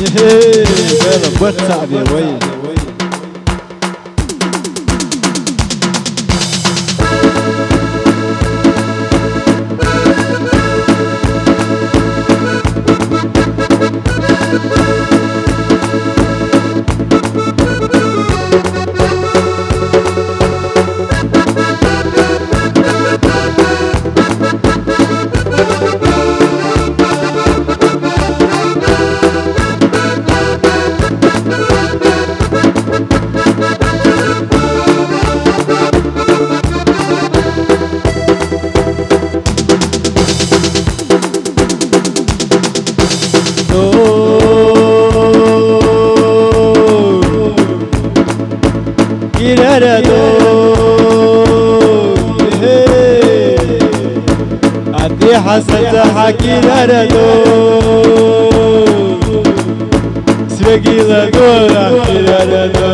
يلا بوسع بيوي عندي حسد حكي لردو سبقي لدول حكي لردو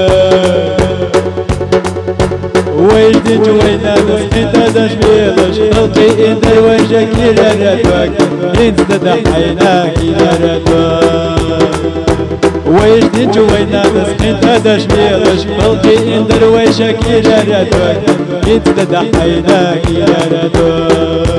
ويجدي جوينا نسكت تشبيلش نلقي إندر وجهك لردوك انت دحيناك لردو ويجدي جوينا نسكت تشبيلش نلقي إندر وجهك لردوك انت دحيناك لردو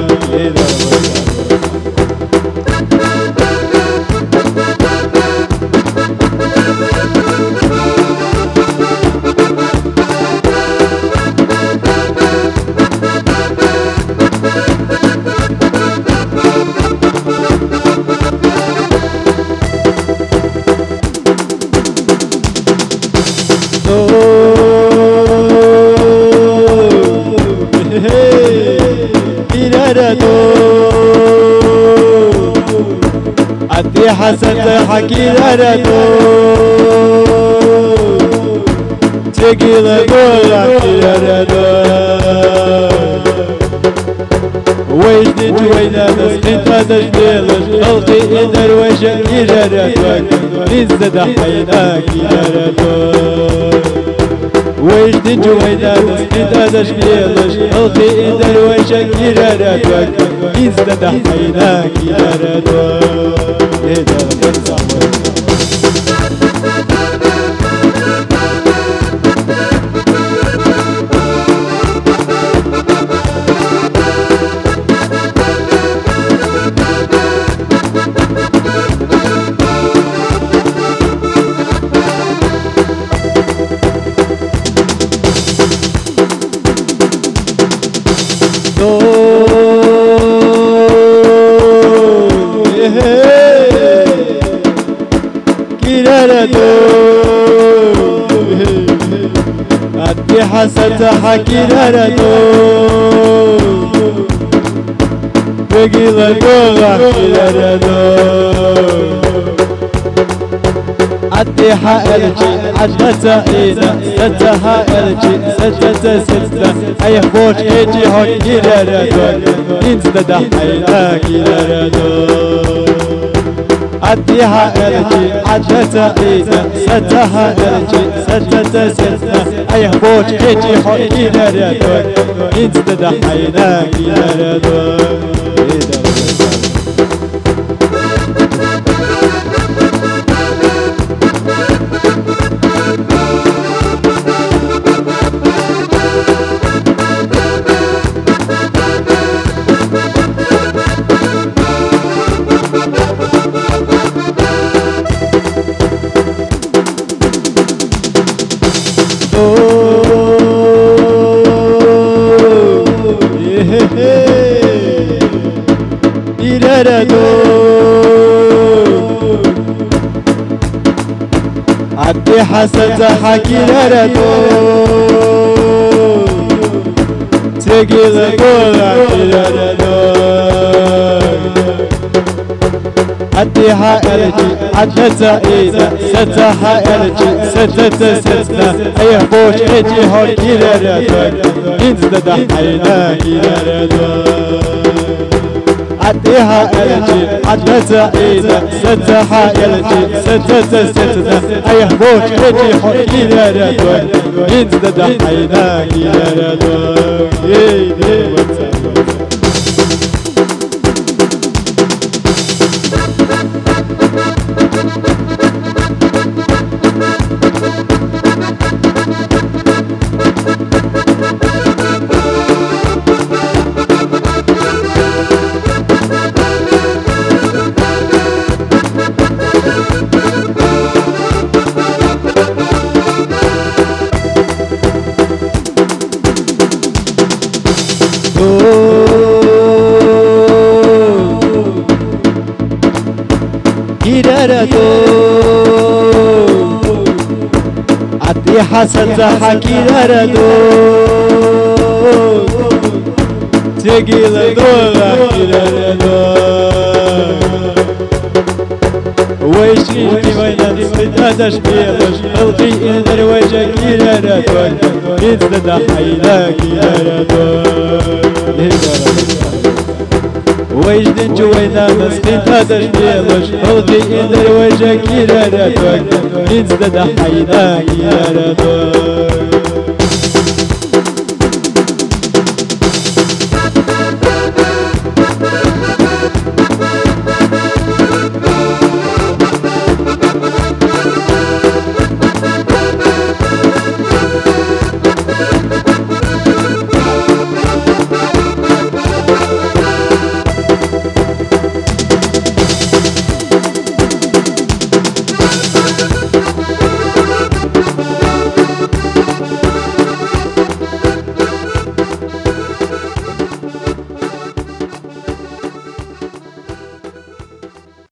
عندي حسد حكي لردو تقي لدول حكي لردو ويجدي جوينا نسخن تشبيلش القي إدر وجهك لردوك نزد حيناك لردو ويجدي جوينا نسخن تشبيلش القي إدر وجهك لردوك نزد حيناك لردو عندي حسد حكي لردو بقي لدول حكي لردو عندي حقلجي عجلة إيدا ستة حقلجي ستة أيه بوش إيجي حكي لردو إنستا دحيناك لردو عندي حقلجي عجلة إيدا ستة حقلجي ستة أيه بوش إيجي حكي لردو إنستا دحيناك لردو عندي حسد حكي لردو تقي لدول حكي لردو عندي حقلجي عجلة إيدا ستة حقلجي ستة أيه بوش إيجي حكي لردو إنستا دحيناك لردو عندي حقلجي عجلة إيدا ستة حقلجي ستة أيه بوش إيجي حكي لردو إنستا دحيناك لردو girere عدي حسن زحا girere تقيل دوغا girere ويشيني وين استدادش بيلش القي إندر وجه girere إزد حيلا girere ويجدن جوينا مسكين تادش بيلش القي إندر وجه girere إزد حيلا girere